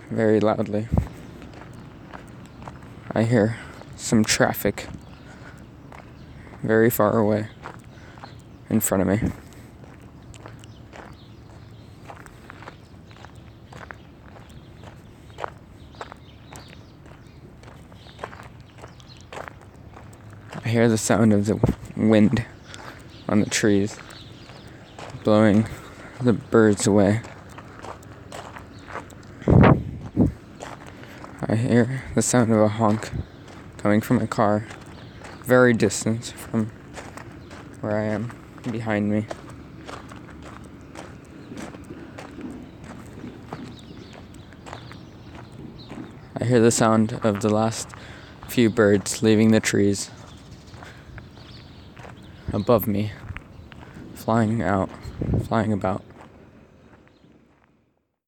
very loudly. I hear some traffic very far away in front of me. I hear the sound of the wind on the trees, blowing the birds away. I hear the sound of a honk coming from a car, very distant from where I am, behind me. I hear the sound of the last few birds leaving the trees above me, flying about.